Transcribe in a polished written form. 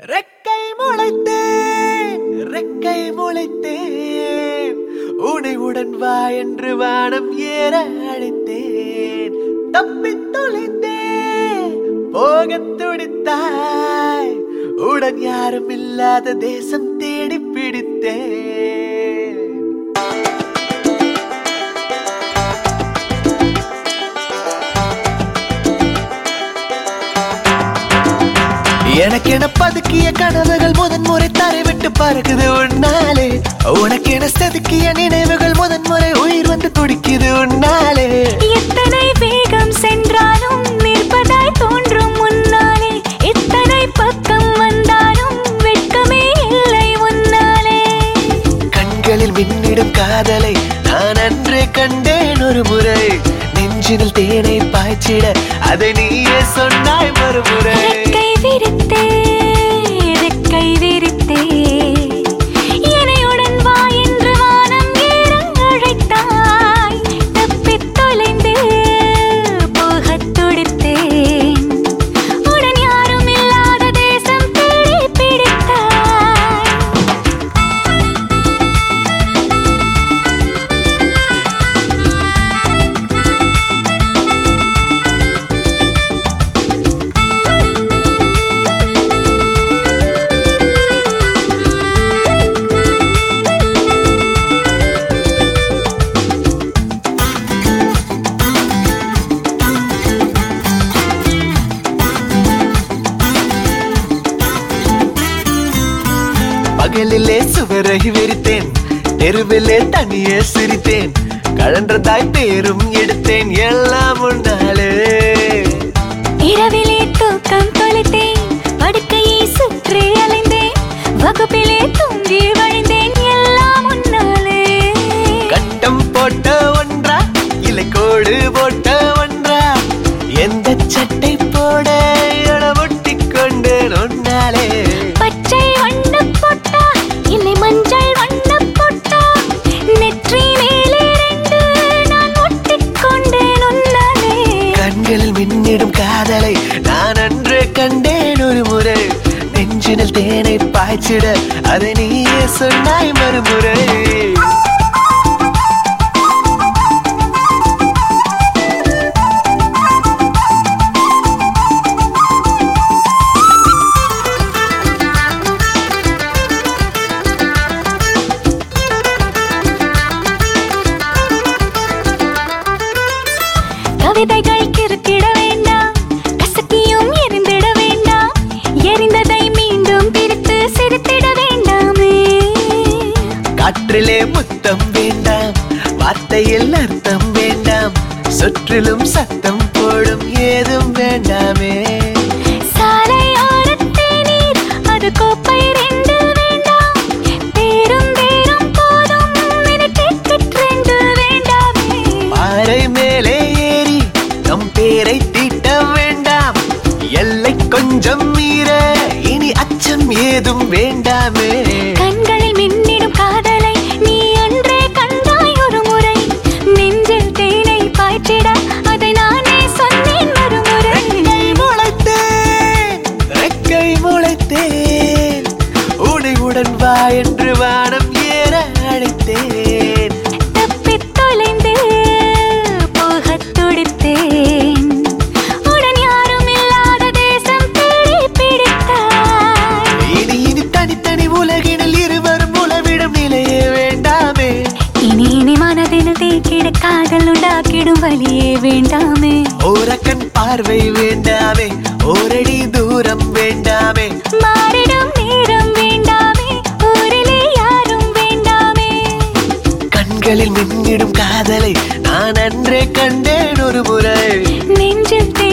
ரெக்கை முளைத்தேன் ரெக்கை முளைத்தேன் உனைவுடன் வா என்று வானம் ஏற அழைத்தேன். தப்பித் தொலைந்தேன் போகத் துடித்தாய் உடன் யாரும் இல்லாத தேசம் தேடி பிடித்தேன். எனக்கென பதுக்கிய கனவுகள் முதன் முறை தரை விட்டு பறக்குது உன்னாலே. உனக்கென செதுக்கிய நினைவுகள் முதன் முறை உயிர் வந்து துடிக்குது உன்னாலே. எத்தனை வேகம் சென்றாலும் நிற்பதாய் தோன்றும் முன்னாலே. எத்தனை பக்கம் வந்தாலும் வெட்கமே இல்லை உன்னாலே. கண்களில் மின்னிடும் காதலை நான் அன்றே கண்டேன் ஒரு முறை. நெஞ்சினில் தேனை பாய்ச்சிட அதை நீயே சொன்னாய் மறுமுறை. ரெக்கை விரித்தே ரெக்கை விரித்தே என்னையுடன் வா என்று வானம் ஏற அழைத்தாய். தப்பித் தொலைந்து போகத் துடித்தேன் உடன் யாரும் இல்லாத தேசம் தேடி பிடித்தாய். பகலிலே சுவரை விரித்தேன் தெருவிலே தனியே சிரித்தேன். கழன்றதாய் பேரும் எடுத்தேன் எல்லாம் முன்னாலே. இரவிலே தூக்கம் தொலைத்தேன் படுக்கையை சுற்றி அலைந்தேன். வகுப்பிலே தூங்கி வழிந்தேன் எல்லாம் முன்னாலே. கட்டம் போட்ட ஒன்றா இல்லை கோடு போட்ட ஒன்றா எந்த சட்டை போட ஒட்டி கொண்டேன் உன்னாலே. பச்சை வண்ண போட்டா இல்லை மஞ்சள் வண்ண போட்டா நெற்றி மேலே ரெண்டு நான் ஒட்டிக்கொண்டேன் உன்னாலே. கண்களில் மின்னிடும் காதலை நான் அன்றே கண்டேன் ஒரு முறை. நெஞ்சினில் தேனை பாய்ச்சிட அதை நீயே சொன்னாய் மறுமுறை. கவிதைகள் கிறுக்கிட வேண்டாம் கசக்கியும் எரிந்திட வேண்டாம். எரிந்ததை மீண்டும் பிரித்து சிரித்திட வேண்டாமே. காற்றிலே முத்தம் வேண்டாம் வார்த்தையில் அர்த்தம் வேண்டாம். சுற்றிலும் சத்தம் போடும் ஏதும் வேண்டாமே. சாலை ஓரத்தே நீர் அது கோப்பை ரெண்டு வேண்டாம். தேரும் தேரும் போதும் எனக்கு ரெண்டு வேண்டாமே. பாறை மேலே ஏறி நம் பேரை தீட்ட வேண்டாம். எல்லை கொஞ்சம் மீற இனி அச்சம் ஏதும் வேண்டாமே. கண்களில் மின்னிடும் காதலை நீ அன்றே கண்டாய் ஒரு முறை. நெஞ்சில் தேனை பாய்ச்சிட அதை நானே சொன்னேன் மறுமுறை. முளைத்தேன் ரெக்கை முளைத்தேன் உனைவுடன் வா என்று வானம் ஏற அழைத்தேன். தப்பித் தொலைந்து போகத் துடித்தேன் உடன் யாரும் இல்லாத தேசம் தேடி பிடித்தாய். இனி இனி தனித்தனி உலகினில் இருவரும் உலவிடும் நிலையே வேண்டாமே. இனி இனி மனதில் தேக்கிட காதல் உண்டாக்கிடும் வழியே வேண்டாமே. ஓரக்கண் பார்வை வேண்டாமே ஓரடி தூரம் வேண்டாமே. மாறிடும் நேரம் வேண்டாமே ஊரிலே யாரும் வேண்டாமே. கண்களில் மின்னிடும் காதலை நான் அன்றே கண்டேன் ஒரு முறை. நெஞ்சில்